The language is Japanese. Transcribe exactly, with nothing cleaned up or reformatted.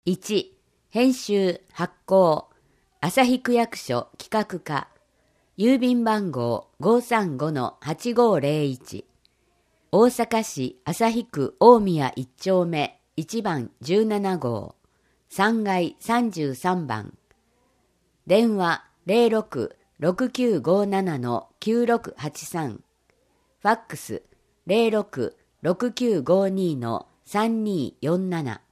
いち. 編集発行朝日区役所企画課郵便番号 ごーさんごのはちごーぜろいち 大阪市旭区大宮いち丁目いちばんじゅうなな号さんがいさんじゅうさんばん電話 ゼロろく ろくきゅうごなな きゅうろくはちさんファックス ゼロろく ろくきゅうごに さんにーよんなな